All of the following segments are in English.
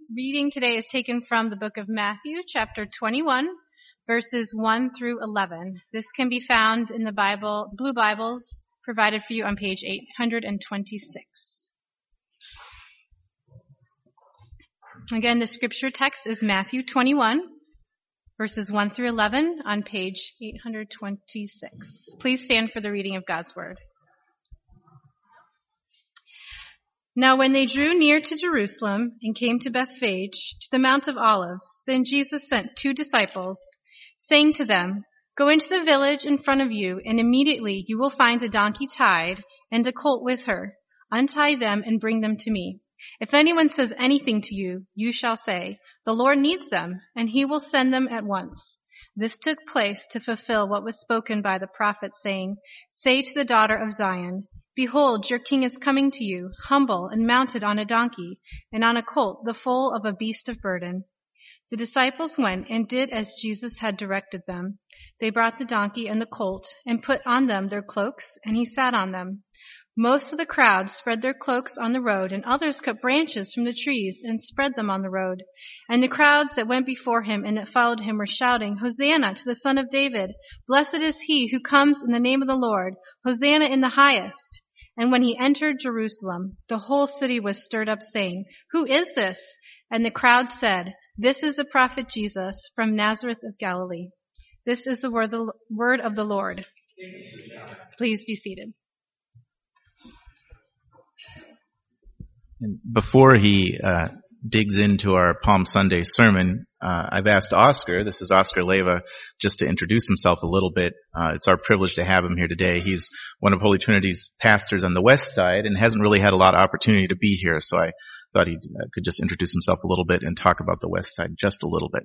reading today is taken from the book of Matthew, chapter 21, verses 1 through 11. This can be found in the Bible, the blue Bibles provided for you on page 826. Again, the scripture text is Matthew 21, verses 1 through 11 on page 826. Please stand for the reading of God's word. Now when they drew near to Jerusalem and came to Bethphage, to the Mount of Olives, then Jesus sent 2 disciples, saying to them, "Go into the village in front of you, and immediately you will find a donkey tied and a colt with her. Untie them and bring them to me. If anyone says anything to you, you shall say, 'The Lord needs them,' and he will send them at once." This took place to fulfill what was spoken by the prophet, saying, "Say to the daughter of Zion, 'Behold, your king is coming to you, humble and mounted on a donkey, and on a colt, the foal of a beast of burden.'" The disciples went and did as Jesus had directed them. They brought the donkey and the colt and put on them their cloaks, and he sat on them. Most of the crowd spread their cloaks on the road, and others cut branches from the trees and spread them on the road. And the crowds that went before him and that followed him were shouting, "Hosanna to the Son of David! Blessed is he who comes in the name of the Lord! Hosanna in the highest!" And when he entered Jerusalem, the whole city was stirred up, saying, "Who is this?" And the crowd said, "This is the prophet Jesus from Nazareth of Galilee." This is the word of the Lord. Please be seated. And before he digs into our Palm Sunday sermon, I've asked Oscar, this is Oscar Leyva, just to introduce himself a little bit. It's our privilege to have him here today. He's one of Holy Trinity's pastors on the west side and hasn't really had a lot of opportunity to be here, so I thought he could just introduce himself a little bit and talk about the west side just a little bit.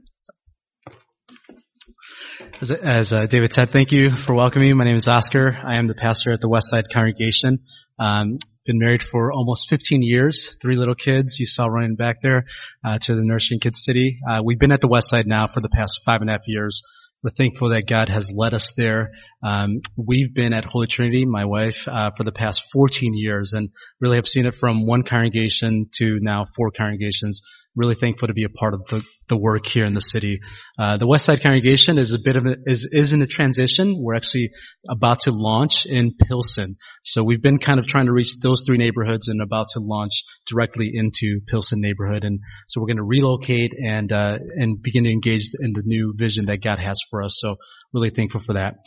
As David said, thank you for welcoming me. My name is Oscar. I am the pastor at the Westside Congregation. Been married for almost 15 years, 3 little kids you saw running back there to the nursery in Kid City. We've been at the Westside now for the past 5.5 years. We're thankful that God has led us there. We've been at Holy Trinity, my wife, for the past 14 years and really have seen it from 1 congregation to now 4 congregations. Really thankful to be a part of the work here in the city. The Westside Congregation is is in a transition. We're actually about to launch in Pilsen. So we've been kind of trying to reach those 3 neighborhoods and about to launch directly into Pilsen neighborhood. And so we're going to relocate and begin to engage in the new vision that God has for us. So really thankful for that.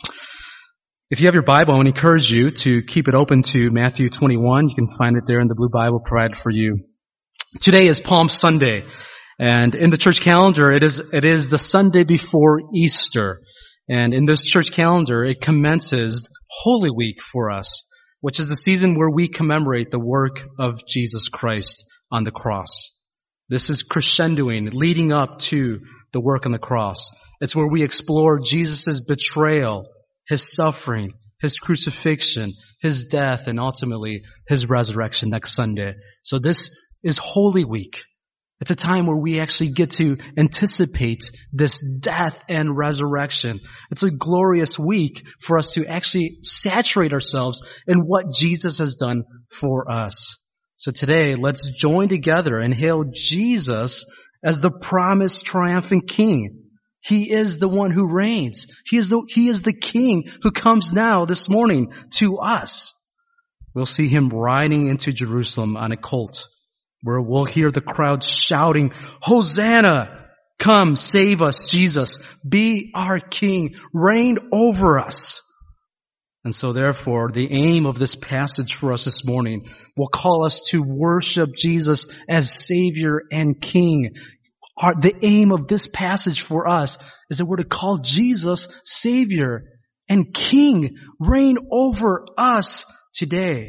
If you have your Bible, I would encourage you to keep it open to Matthew 21. You can find it there in the blue Bible provided for you. Today is Palm Sunday, and in the church calendar, it is the Sunday before Easter. And in this church calendar, it commences Holy Week for us, which is the season where we commemorate the work of Jesus Christ on the cross. This is crescendoing, leading up to the work on the cross. It's where we explore Jesus' betrayal, his suffering, his crucifixion, his death, and ultimately his resurrection next Sunday. So this is Holy Week. It's a time where we actually get to anticipate this death and resurrection. It's a glorious week for us to actually saturate ourselves in what Jesus has done for us. So today, let's join together and hail Jesus as the promised triumphant King. He is the one who reigns. He is the King who comes now this morning to us. We'll see him riding into Jerusalem on a colt, where we'll hear the crowd shouting, "Hosanna! Come, save us, Jesus. Be our King. Reign over us." And so therefore, the aim of this passage for us this morning will call us to worship Jesus as Savior and King. The aim of this passage for us is that we're to call Jesus Savior and King. Reign over us today.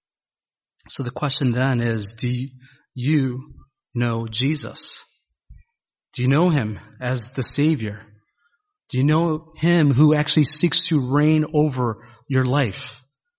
So the question then is, do you know Jesus? Do you know him as the Savior? Do you know him who actually seeks to reign over your life?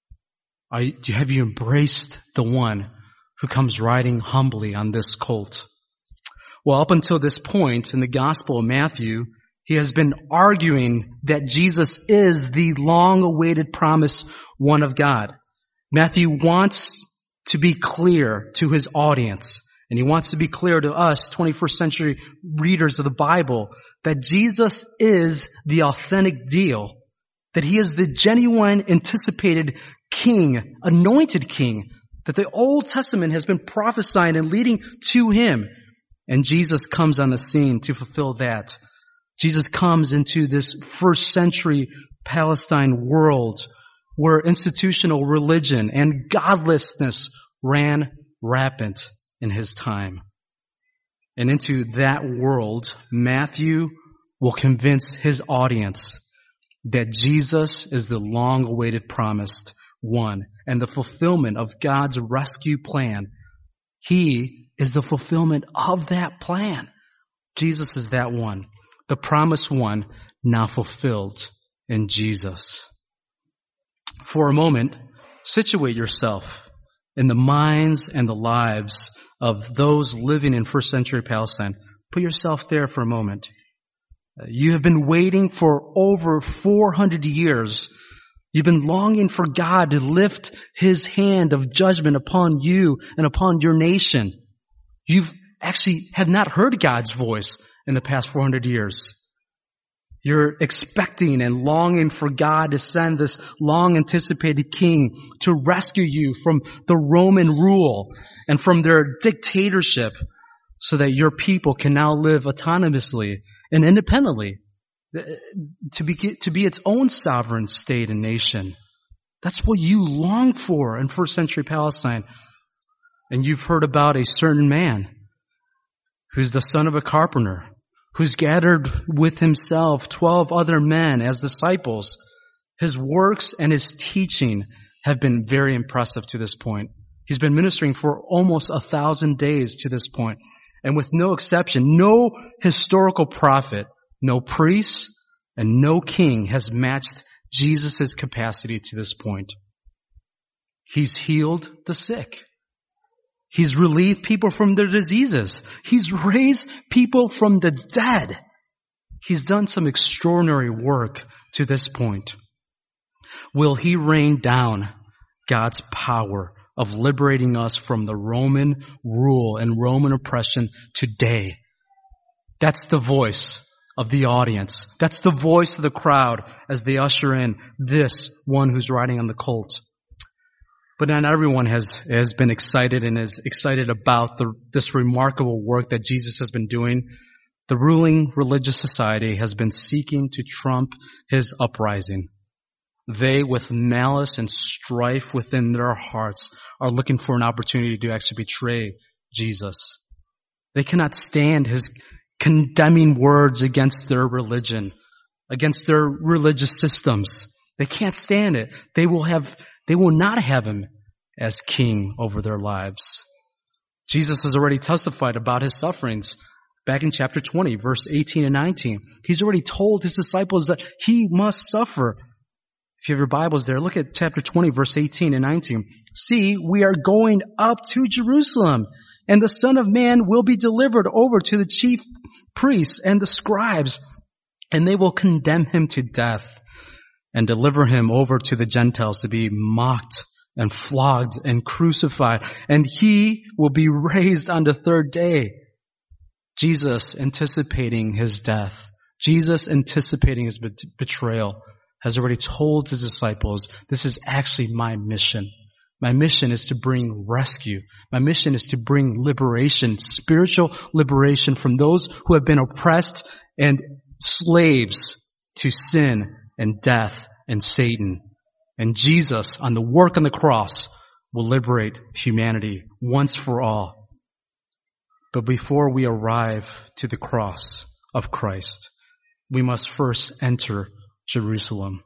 Have you embraced the one who comes riding humbly on this colt? Well, up until this point in the Gospel of Matthew, he has been arguing that Jesus is the long-awaited promised one of God. Matthew wants to be clear to his audience And he wants to be clear to us, 21st century readers of the Bible, that Jesus is the authentic deal. That he is the genuine, anticipated king, anointed king, that the Old Testament has been prophesying and leading to him. And Jesus comes on the scene to fulfill that. Jesus comes into this first century Palestine world where institutional religion and godlessness ran rampant in his time. And into that world, Matthew will convince his audience that Jesus is the long-awaited promised one and the fulfillment of God's rescue plan. He is the fulfillment of that plan. Jesus is that one, the promised one, now fulfilled in Jesus. For a moment, situate yourself in the minds and the lives of those living in first century Palestine. Put yourself there for a moment. You have been waiting for over 400 years. You've been longing for God to lift his hand of judgment upon you and upon your nation. You've actually have not heard God's voice in the past 400 years. You're expecting and longing for God to send this long-anticipated king to rescue you from the Roman rule and from their dictatorship so that your people can now live autonomously and independently to be its own sovereign state and nation. That's what you long for in first century Palestine. And you've heard about a certain man who's the son of a carpenter, who's gathered with himself 12 other men as disciples. His works and his teaching have been very impressive to this point. He's been ministering for almost 1,000 days to this point. And with no exception, no historical prophet, no priest, and no king has matched Jesus' capacity to this point. He's healed the sick. He's relieved people from their diseases. He's raised people from the dead. He's done some extraordinary work to this point. Will he rain down God's power of liberating us from the Roman rule and Roman oppression today? That's the voice of the audience. That's the voice of the crowd as they usher in this one who's riding on the colt. But not everyone has been excited and is excited about this remarkable work that Jesus has been doing. The ruling religious society has been seeking to trump his uprising. They, with malice and strife within their hearts, are looking for an opportunity to actually betray Jesus. They cannot stand his condemning words against their religion, against their religious systems. They can't stand it. They will not have him as king over their lives. Jesus has already testified about his sufferings back in chapter 20, verse 18 and 19. He's already told his disciples that he must suffer. If you have your Bibles there, look at chapter 20, verse 18 and 19. See, we are going up to Jerusalem, and the Son of Man will be delivered over to the chief priests and the scribes, and they will condemn him to death and deliver him over to the Gentiles to be mocked and flogged and crucified, and he will be raised on the third day. Jesus anticipating his death, Jesus anticipating his betrayal, has already told his disciples, this is actually my mission. My mission is to bring rescue. My mission is to bring liberation, spiritual liberation from those who have been oppressed and slaves to sin and death and Satan. And Jesus, on the work on the cross, will liberate humanity once for all. But before we arrive to the cross of Christ, we must first enter Jerusalem.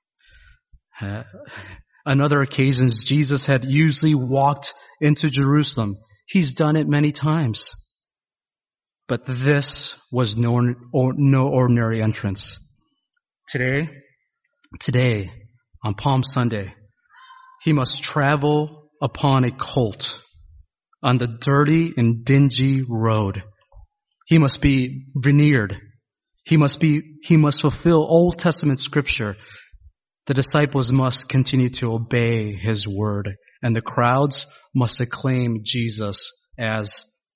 On other occasions, Jesus had usually walked into Jerusalem. He's done it many times. But this was no ordinary entrance. Today, on Palm Sunday, he must travel upon a colt on the dirty and dingy road. He must be veneered. He must fulfill Old Testament scripture. The disciples must continue to obey his word, and the crowds must acclaim Jesus as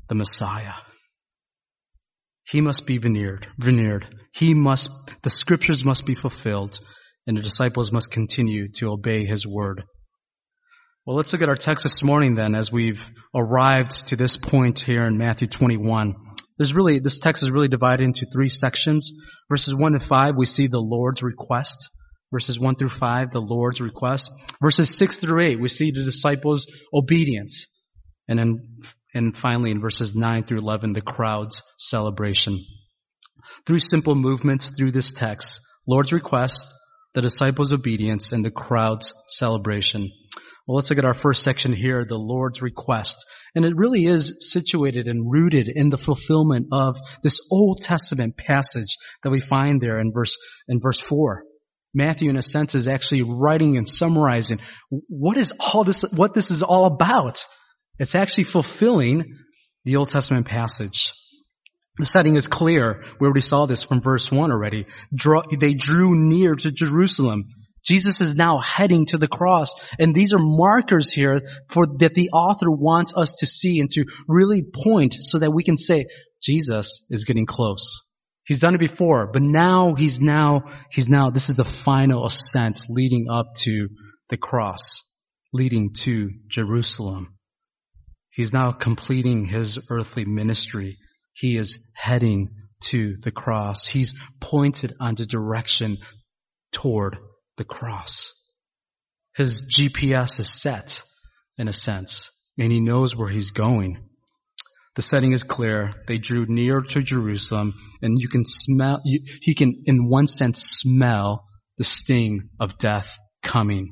the Messiah. He must be veneered. The scriptures must be fulfilled, and the disciples must continue to obey his word. Well, let's look at our text this morning then, as we've arrived to this point here in Matthew 21. This text is really divided into 3 sections. Verses 1 to 5, we see the Lord's request. Verses 1 through 5, the Lord's request. Verses 6 through 8, we see the disciples' obedience. And finally, in verses 9 through 11, the crowd's celebration. 3 simple movements through this text: Lord's request, the disciples' obedience, and the crowd's celebration. Well, let's look at our first section here, the Lord's request. And it really is situated and rooted in the fulfillment of this Old Testament passage that we find there in verse 4. Matthew, in a sense, is actually writing and summarizing what this is all about. It's actually fulfilling the Old Testament passage. The setting is clear. We already saw this from verse 1 already. They drew near to Jerusalem. Jesus is now heading to the cross. And these are markers here that the author wants us to see and to really point so that we can say, Jesus is getting close. He's done it before, but now this is the final ascent leading up to the cross, leading to Jerusalem. He's now completing his earthly ministry. He is heading to the cross. He's pointed on the direction toward the cross. His GPS is set, in a sense, and he knows where he's going. The setting is clear. They drew near to Jerusalem, and you can he can, in one sense, smell the sting of death coming.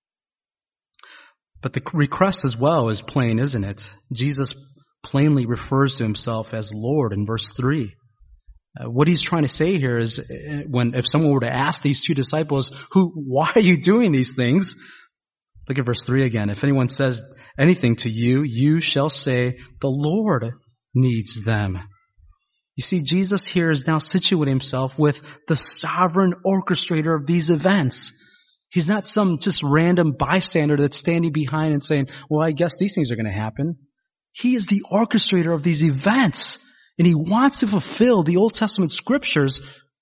But the request as well is plain, isn't it? Jesus plainly refers to himself as Lord in verse 3. What he's trying to say here is if someone were to ask these 2 disciples, why are you doing these things? Look at verse 3 again. If anyone says anything to you, you shall say, the Lord needs them. You see, Jesus here is now situating himself with the sovereign orchestrator of these events. He's not some just random bystander that's standing behind and saying, well, I guess these things are going to happen. He is the orchestrator of these events, and he wants to fulfill the Old Testament scriptures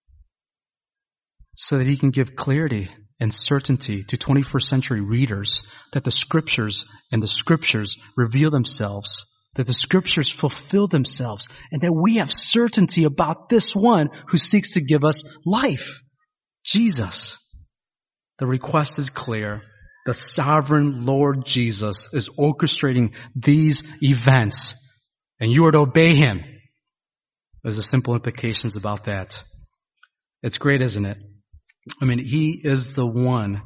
so that he can give clarity and certainty to 21st century readers that the scriptures reveal themselves, that the scriptures fulfill themselves, and that we have certainty about this one who seeks to give us life, Jesus. The request is clear. The sovereign Lord Jesus is orchestrating these events, and you are to obey him. There's the simple implications about that. It's great, isn't it? I mean, he is the one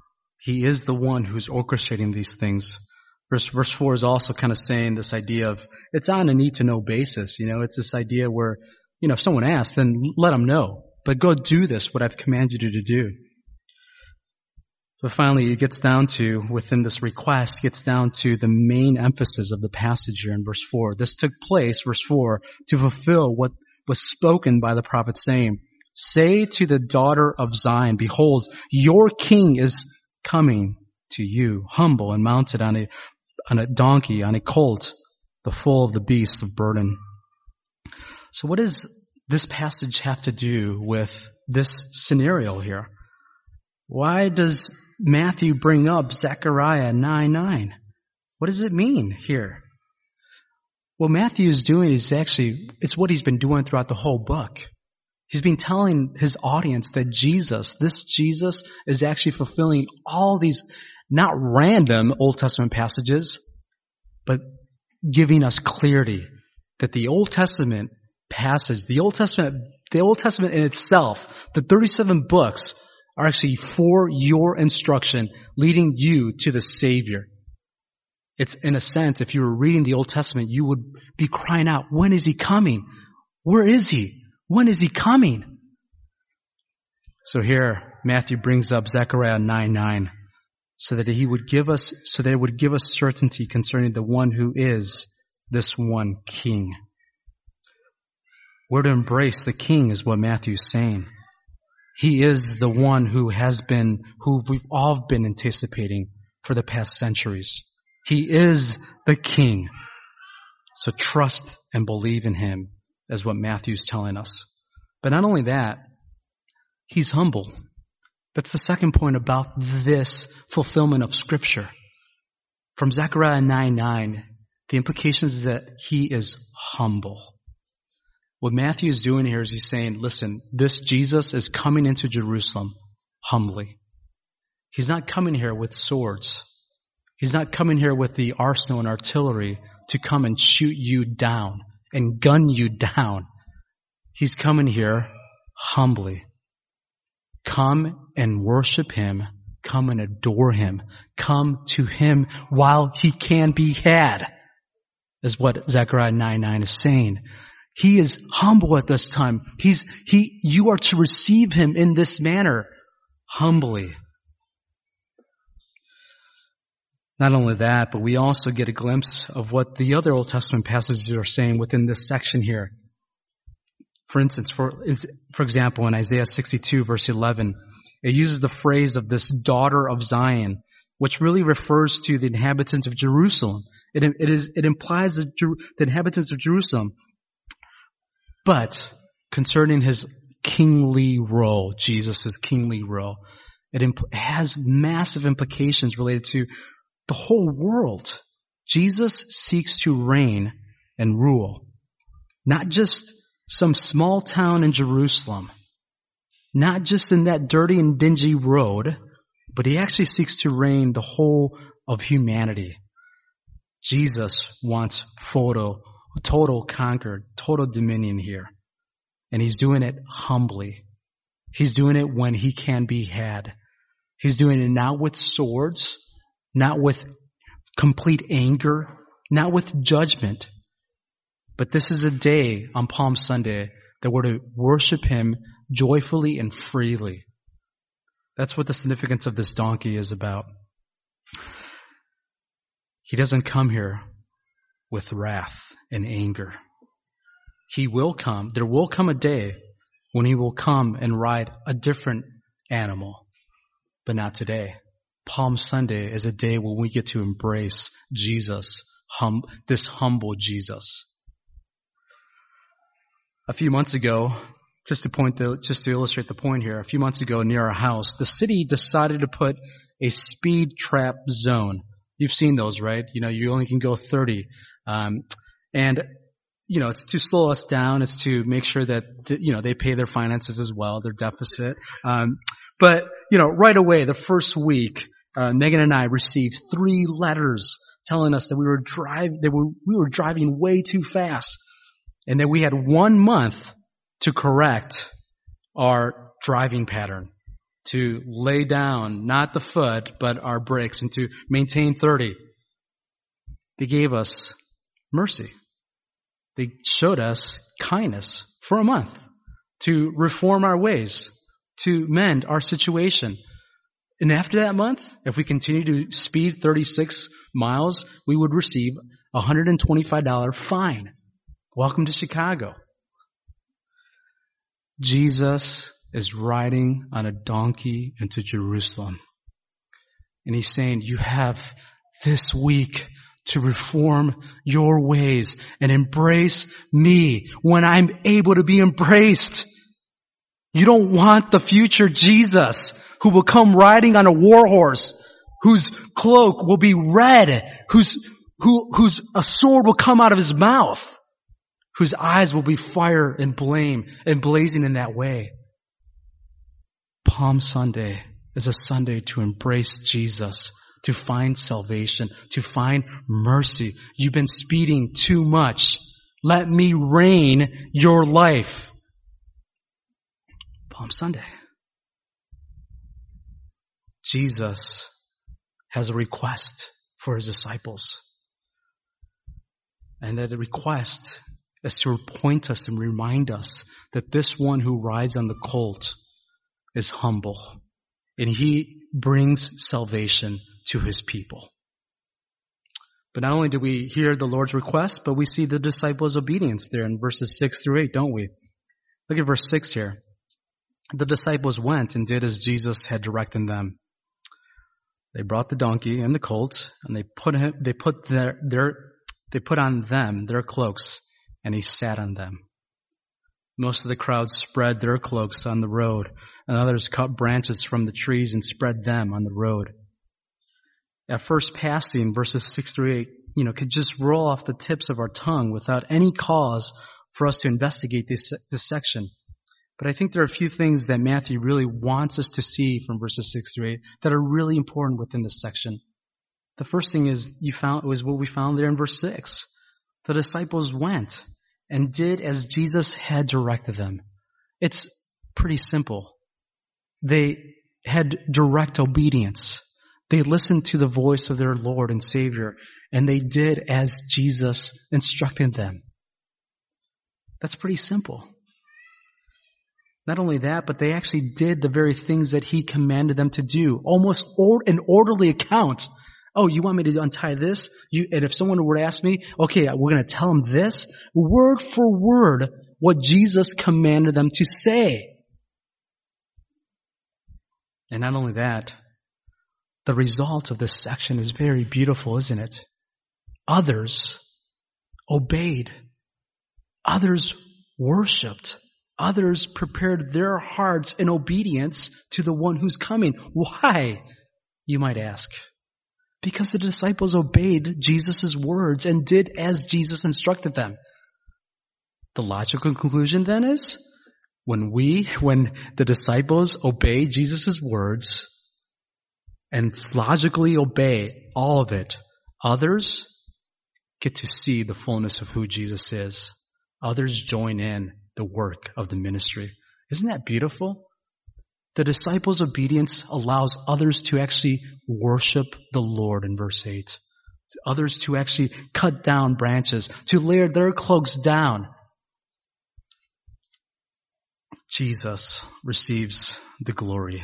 who's orchestrating these things. Verse 4 is also kind of saying this idea of, it's on a need-to-know basis. It's this idea where, if someone asks, then let them know. But go do this, what I've commanded you to do. But finally, it gets down to, within this request, gets down to the main emphasis of the passage here in verse 4. This took place, verse 4, to fulfill what was spoken by the prophet saying, say to the daughter of Zion, behold, your king is coming to you, humble and mounted on a donkey, on a colt, the foal of the beast of burden. So what does this passage have to do with this scenario here? Why does Matthew bring up Zechariah 9:9? What does it mean here? What Matthew is doing is it's what he's been doing throughout the whole book. He's been telling his audience that this Jesus is actually fulfilling all these not random Old Testament passages, but giving us clarity that the Old Testament passage, the Old Testament in itself, the 37 books are actually for your instruction, leading you to the Savior. It's, in a sense, if you were reading the Old Testament, you would be crying out, when is he coming? Where is he? When is he coming? So here, Matthew brings up Zechariah 9:9, so that it would give us certainty concerning the one who is this one King. We're to embrace the King is what Matthew's saying. He is the one who we've all been anticipating for the past centuries. He is the King. So trust and believe in him is what Matthew's telling us. But not only that, he's humble. That's the second point about this fulfillment of Scripture. From Zechariah 9:9, the implication is that he is humble. What Matthew is doing here is he's saying, listen, this Jesus is coming into Jerusalem humbly. He's not coming here with swords. He's not coming here with the arsenal and artillery to come and shoot you down and gun you down. He's coming here humbly. Come and worship him. Come and adore him. Come to him while he can be had, is what Zechariah 9:9 is saying. He is humble at this time. You are to receive him in this manner, humbly. Not only that, but we also get a glimpse of what the other Old Testament passages are saying within this section here. For instance, for example, in Isaiah 62 verse 11, it uses the phrase of this daughter of Zion, which really refers to the inhabitants of Jerusalem. It implies the inhabitants of Jerusalem. But concerning his kingly role, Jesus' kingly role, it has massive implications related to the whole world. Jesus seeks to reign and rule, not just some small town in Jerusalem, not just in that dirty and dingy road, but he actually seeks to reign the whole of humanity. Jesus wants total conquered, total dominion here. And he's doing it humbly. He's doing it when he can be had. He's doing it not with swords, not with complete anger, not with judgment. But this is a day on Palm Sunday that we're to worship him joyfully and freely. That's what the significance of this donkey is about. He doesn't come here with wrath and anger. He will come. There will come a day when he will come and ride a different animal, but not today. Palm Sunday is a day when we get to embrace Jesus, this humble Jesus. A few months ago, just to illustrate the point here, a few months ago near our house, the city decided to put a speed trap zone. You've seen those, right? You only can go 30. And it's to slow us down. It's to make sure that, they pay their finances as well, their deficit. But right away, the first week, Megan and I received 3 letters telling us that we were driving way too fast, and that we had 1 month to correct our driving pattern, to lay down not the foot but our brakes, and to maintain 30. They gave us mercy. They showed us kindness for a month to reform our ways, to mend our situation. And after that month, if we continue to speed 36 miles, we would receive a $125 fine. Welcome to Chicago. Jesus is riding on a donkey into Jerusalem. And he's saying, you have this week to reform your ways and embrace me when I'm able to be embraced. You don't want the future Jesus who will come riding on a war horse, whose cloak will be red, whose a sword will come out of his mouth, whose eyes will be fire and blame and blazing in that way. Palm Sunday is a Sunday to embrace Jesus, to find salvation, to find mercy. You've been speeding too much. Let me reign your life. Palm Sunday. Jesus has a request for his disciples. And that the request is to point us and remind us that this one who rides on the colt is humble. And he brings salvation to his people. But not only do we hear the Lord's request, but we see the disciples' obedience there in verses 6 through 8, don't we? Look at verse 6 here. The disciples went and did as Jesus had directed them. They brought the donkey and the colt, and they put They put on them their cloaks, and he sat on them. Most of the crowd spread their cloaks on the road, and others cut branches from the trees and spread them on the road. At first passing, verses 6 through 8, could just roll off the tips of our tongue without any cause for us to investigate this section. But I think there are a few things that Matthew really wants us to see from verses 6 through 8 that are really important within this section. The first thing was what we found there in verse 6. The disciples went and did as Jesus had directed them. It's pretty simple. They had direct obedience. They listened to the voice of their Lord and Savior, and they did as Jesus instructed them. That's pretty simple. Not only that, but they actually did the very things that he commanded them to do. Almost an orderly account. Oh, you want me to untie this? And if someone were to ask me, okay, we're going to tell them this, word for word, what Jesus commanded them to say. And not only that, the result of this section is very beautiful, isn't it? Others obeyed. Others worshipped. Others prepared their hearts in obedience to the one who's coming. Why, you might ask? Because the disciples obeyed Jesus' words and did as Jesus instructed them. The logical conclusion then is, when the disciples obey Jesus' words and logically obey all of it, others get to see the fullness of who Jesus is. Others join in the work of the ministry. Isn't that beautiful? The disciples' obedience allows others to actually worship the Lord in verse 8. Others to actually cut down branches, to lay their cloaks down. Jesus receives the glory.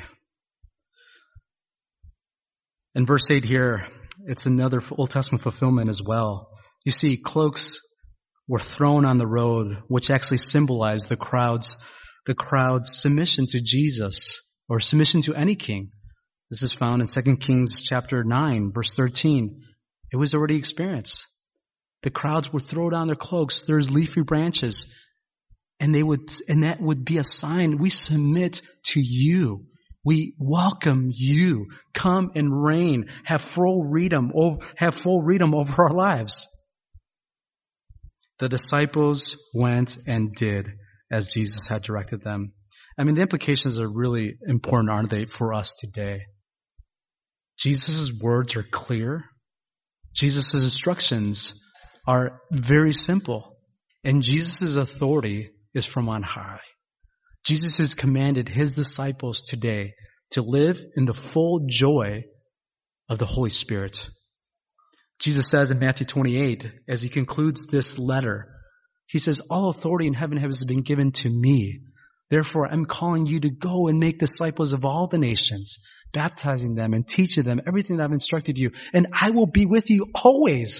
In verse 8 here, it's another Old Testament fulfillment as well. You see, cloaks were thrown on the road, which actually symbolized the crowd's submission to Jesus, or submission to any king. This is found in 2 Kings chapter 9, verse 13. It was already experienced. The crowds would throw down their cloaks. There's leafy branches. And that would be a sign. We submit to you. We welcome you. Come and reign. Have full freedom over our lives. The disciples went and did as Jesus had directed them. I mean, the implications are really important, aren't they, for us today? Jesus' words are clear. Jesus' instructions are very simple. And Jesus' authority is from on high. Jesus has commanded his disciples today to live in the full joy of the Holy Spirit. Jesus says in Matthew 28, as he concludes this letter, he says, all authority in heaven has been given to me. Therefore, I'm calling you to go and make disciples of all the nations, baptizing them and teaching them everything that I've instructed you. And I will be with you always.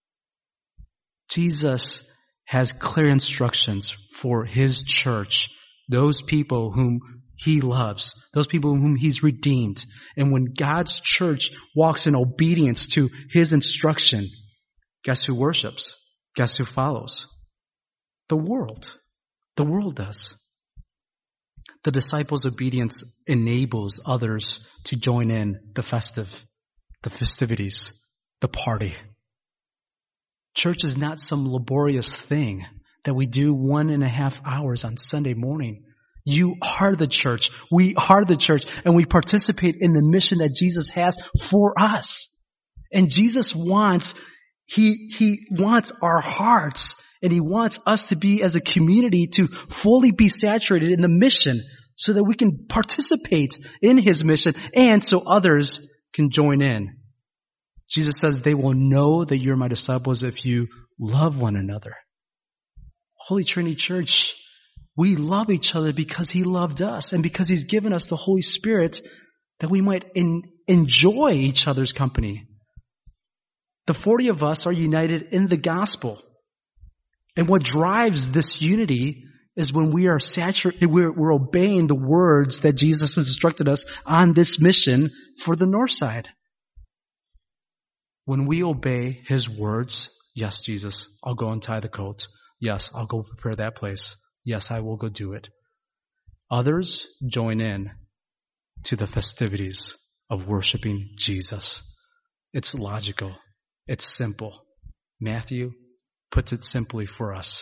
Jesus has clear instructions for his church, those people whom he loves, those people whom he's redeemed. And when God's church walks in obedience to his instruction, guess who worships? Guess who follows? The world. The world does. The disciples' obedience enables others to join in the festivities, the party. Church is not some laborious thing that we do 1.5 hours on Sunday morning. You are the church. We are the church, and we participate in the mission that Jesus has for us. And Jesus wants, he wants our hearts, and he wants us to be, as a community, to fully be saturated in the mission so that we can participate in his mission and so others can join in. Jesus says, they will know that you're my disciples if you love one another. Holy Trinity Church, we love each other because he loved us and because he's given us the Holy Spirit that we might enjoy each other's company. The 40 of us are united in the gospel. And what drives this unity is when we are saturated, we're obeying the words that Jesus has instructed us on this mission for the North Side. When we obey his words, Yes, Jesus, I'll go and tie the coat. Yes, I'll go prepare that place. Yes, I will go do it. Others join in to the festivities of worshiping Jesus. It's logical. It's simple. Matthew puts it simply for us.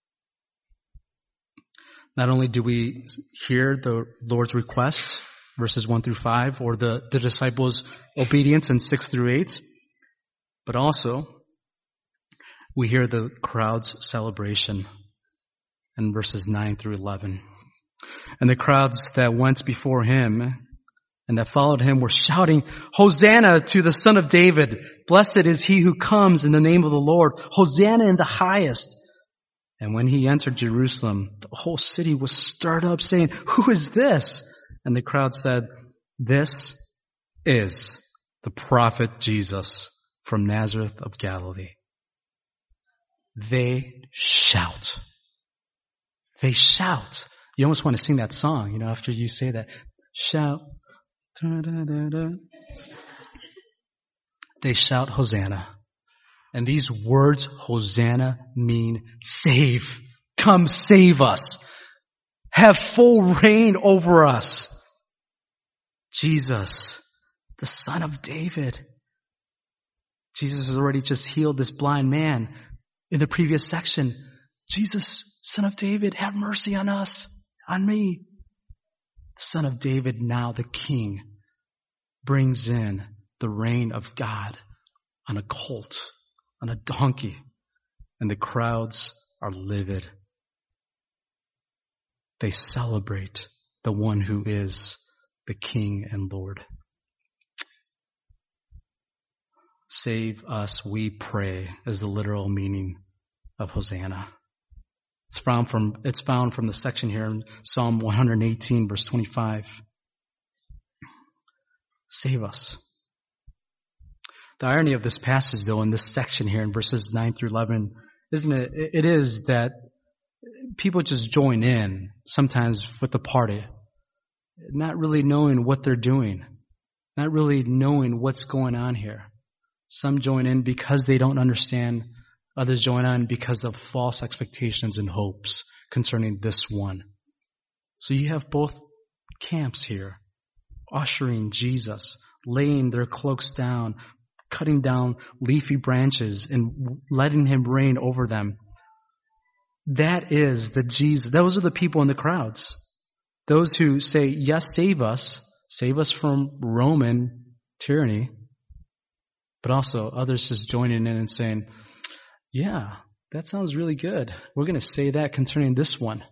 Not only do we hear the Lord's request, verses 1 through 5, or the disciples' obedience in 6 through 8, but also we hear the crowd's celebration in verses 9 through 11. And the crowds that went before him and that followed him were shouting, Hosanna to the Son of David. Blessed is he who comes in the name of the Lord. Hosanna in the highest. And when he entered Jerusalem, the whole city was stirred up, saying, Who is this? And the crowd said, This is the prophet Jesus from Nazareth of Galilee. They shout. They shout. You almost want to sing that song, after you say that. Shout. Da, da, da, da. They shout Hosanna. And these words, Hosanna, mean save. Come save us. Have full reign over us. Jesus, the Son of David. Jesus has already just healed this blind man in the previous section. Jesus, Son of David, have mercy on us, on me. The Son of David, now the King, brings in the reign of God on a colt, on a donkey, and the crowds are livid. They celebrate the one who is the King and Lord. Save us, we pray, is the literal meaning of Hosanna. It's found from the section here in Psalm 118, verse 25. Save us. The irony of this passage, though, in this section here in verses 9 through 11, isn't it? It is that people just join in sometimes with the party, not really knowing what they're doing, not really knowing what's going on here. Some join in because they don't understand. Others join on because of false expectations and hopes concerning this one. So you have both camps here, ushering Jesus, laying their cloaks down, cutting down leafy branches and letting him reign over them. That is the Jesus. Those are the people in the crowds. Those who say, yes, save us from Roman tyranny. But also others just joining in and saying, yeah, that sounds really good. We're going to say that concerning this one.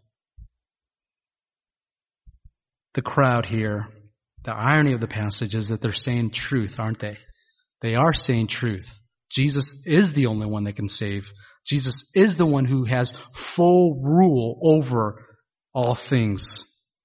The crowd here, the irony of the passage is that they're saying truth, aren't they? They are saying truth. Jesus is the only one that can save. Jesus is the one who has full rule over all things.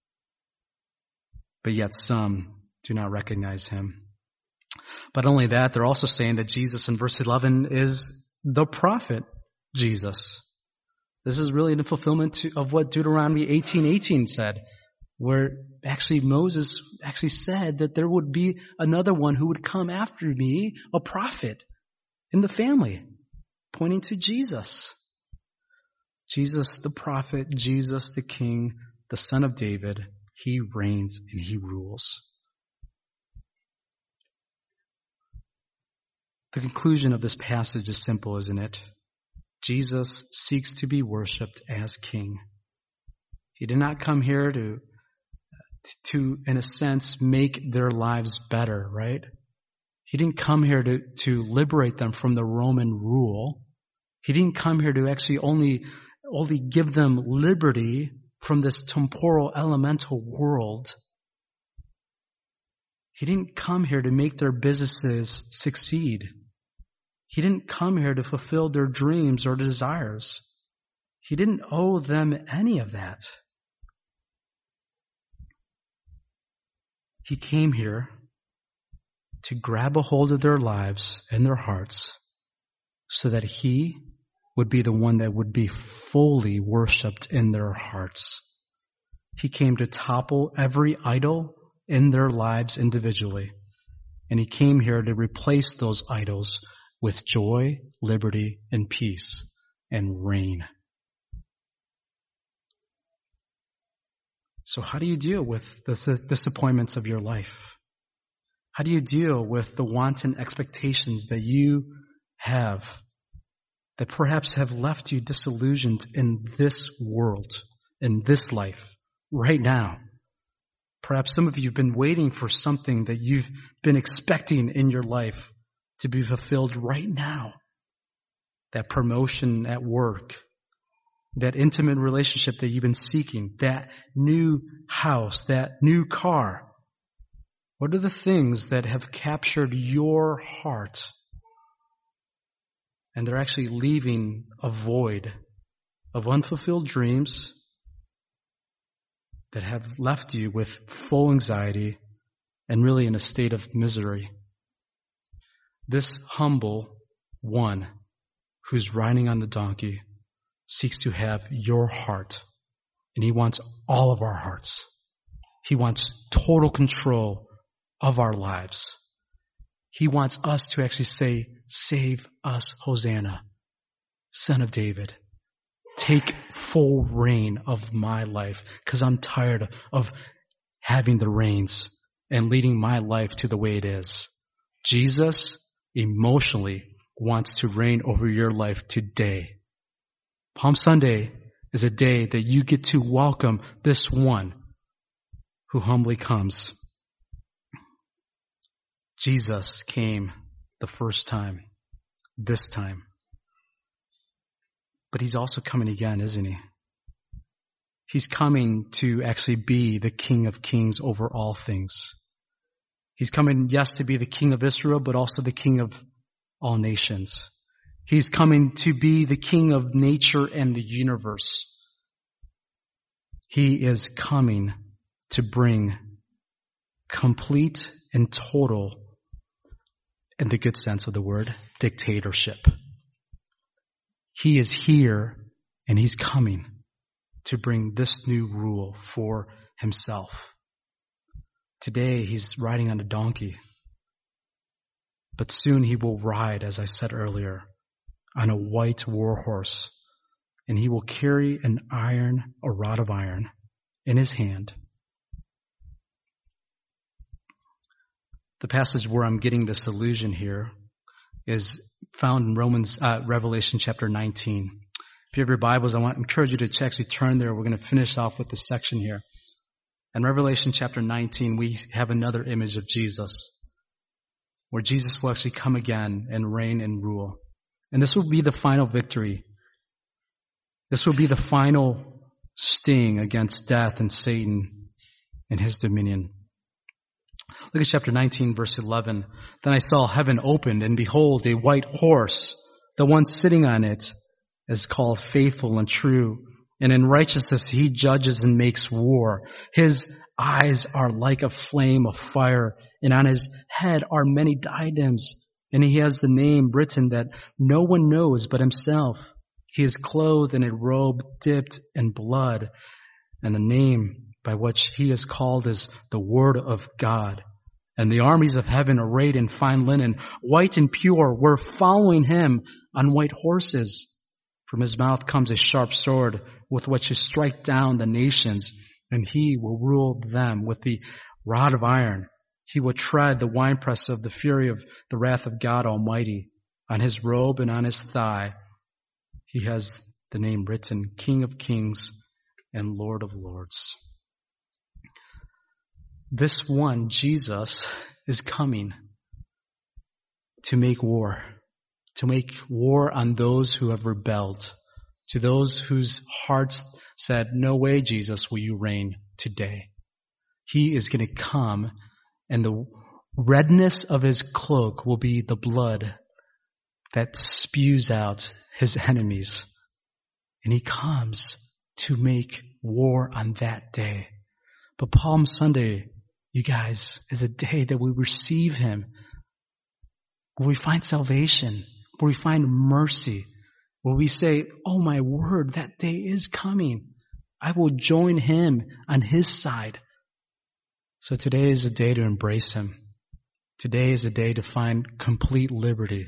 But yet some do not recognize him. But only that, they're also saying that Jesus in verse 11 is the prophet Jesus. This is really the fulfillment of what Deuteronomy 18:18 said, where actually Moses actually said that there would be another one who would come after me, a prophet in the family, pointing to Jesus. Jesus the prophet, Jesus the King, the Son of David, he reigns and he rules. The conclusion of this passage is simple, isn't it? Jesus seeks to be worshipped as King. He did not come here to, in a sense, make their lives better, right? He didn't come here to liberate them from the Roman rule. He didn't come here to actually only give them liberty from this temporal elemental world. He didn't come here to make their businesses succeed. He didn't come here to fulfill their dreams or desires. He didn't owe them any of that. He came here to grab a hold of their lives and their hearts so that he would be the one that would be fully worshipped in their hearts. He came to topple every idol in their lives individually. And he came here to replace those idols with joy, liberty, and peace, and reign. So how do you deal with the disappointments of your life? How do you deal with the wanton expectations that you have that perhaps have left you disillusioned in this world, in this life, right now? Perhaps some of you have been waiting for something that you've been expecting in your life to be fulfilled right now. That promotion at work, that intimate relationship that you've been seeking, that new house, that new car. What are the things that have captured your heart? And they're actually leaving a void of unfulfilled dreams that have left you with full anxiety and really in a state of misery. This humble one who's riding on the donkey seeks to have your heart, and he wants all of our hearts. He wants total control of our lives. He wants us to actually say, "Save us, Hosanna, Son of David. Take full reign of my life, because I'm tired of having the reins and leading my life to the way it is." Jesus emotionally wants to reign over your life today. Palm Sunday is a day that you get to welcome this one who humbly comes. Jesus came the first time, this time. But he's also coming again, isn't he? He's coming to actually be the King of Kings over all things. He's coming, yes, to be the King of Israel, but also the King of all nations. He's coming to be the King of nature and the universe. He is coming to bring complete and total, in the good sense of the word, dictatorship. He is here and he's coming to bring this new rule for himself. Today he's riding on a donkey, but soon he will ride, as I said earlier, on a white war horse, and he will carry a rod of iron in his hand. The passage where I'm getting this allusion here is found in Revelation chapter 19. If you have your Bibles, I encourage you to actually turn there. We're going to finish off with this section here. In Revelation chapter 19, we have another image of Jesus, where Jesus will actually come again and reign and rule. And this will be the final victory. This will be the final sting against death and Satan and his dominion. Look at chapter 19, verse 11. Then I saw heaven opened, and behold, a white horse. The one sitting on it is called Faithful and True. And in righteousness he judges and makes war. His eyes are like a flame of fire, and on his head are many diadems. And he has the name written that no one knows but himself. He is clothed in a robe dipped in blood, and the name by which he is called is the Word of God. And the armies of heaven, arrayed in fine linen, white and pure, were following him on white horses. From his mouth comes a sharp sword with which to strike down the nations, and he will rule them with the rod of iron. He will tread the winepress of the fury of the wrath of God Almighty. On his robe and on his thigh he has the name written, King of Kings and Lord of Lords. This one, Jesus, is coming to make war on those who have rebelled, to those whose hearts said, "No way, Jesus, will you reign today." He is going to come, and the redness of his cloak will be the blood that spews out his enemies. And he comes to make war on that day. But Palm Sunday, you guys, is a day that we receive him, where we find salvation, where we find mercy, where we say, "Oh my word, that day is coming. I will join him on his side." So today is a day to embrace him. Today is a day to find complete liberty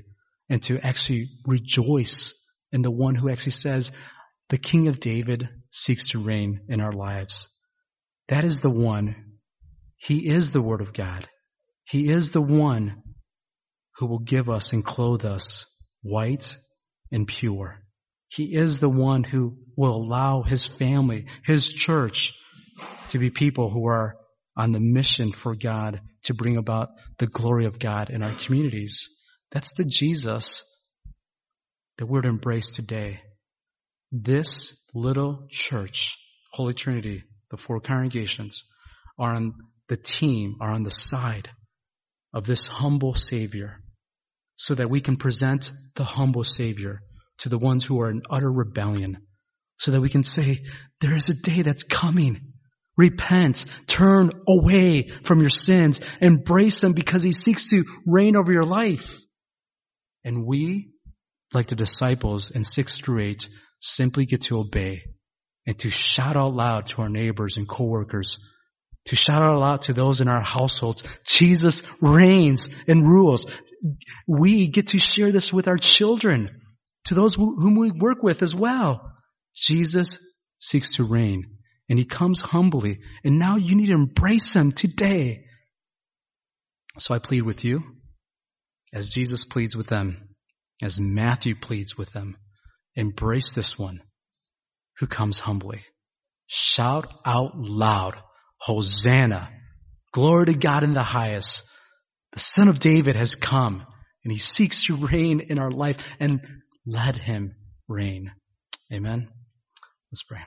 and to actually rejoice in the one who actually says, the King of David seeks to reign in our lives. That is the one. He is the Word of God. He is the one who will give us and clothe us white and pure. He is the one who will allow His family, His church, to be people who are on the mission for God to bring about the glory of God in our communities. That's the Jesus that we're to embrace today. This little church, Holy Trinity, the 4 congregations, are on the team, are on the side of this humble Savior, so that we can present the humble Savior to the ones who are in utter rebellion, so that we can say, there is a day that's coming. Repent, turn away from your sins, embrace Him because He seeks to reign over your life. And we, like the disciples in 6 through 8, simply get to obey and to shout out loud to our neighbors and coworkers, to shout out loud to those in our households, Jesus reigns and rules. We get to share this with our children, to those whom we work with as well. Jesus seeks to reign, and He comes humbly, and now you need to embrace Him today. So I plead with you, as Jesus pleads with them, as Matthew pleads with them, embrace this one who comes humbly. Shout out loud, Hosanna, glory to God in the highest. The Son of David has come, and He seeks to reign in our life, and let Him reign. Amen. Let's pray.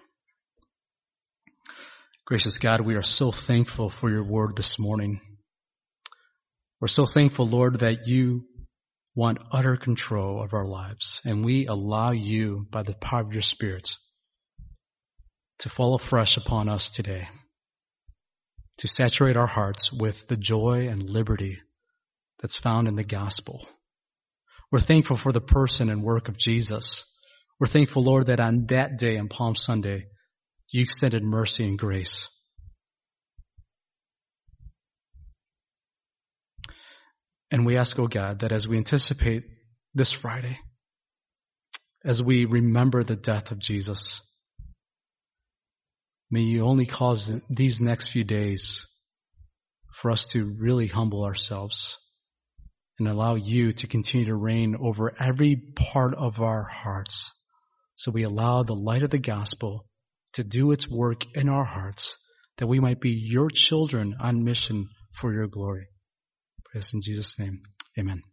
Gracious God, we are so thankful for your word this morning. We're so thankful, Lord, that you want utter control of our lives, and we allow you, by the power of your Spirit, to fall afresh upon us today, to saturate our hearts with the joy and liberty that's found in the gospel. We're thankful for the person and work of Jesus. We're thankful, Lord, that on that day, on Palm Sunday, you extended mercy and grace. And we ask, oh God, that as we anticipate this Friday, as we remember the death of Jesus, may you only cause these next few days for us to really humble ourselves and allow you to continue to reign over every part of our hearts. So we allow the light of the gospel to do its work in our hearts, that we might be your children on mission for your glory. Praise in Jesus' name. Amen.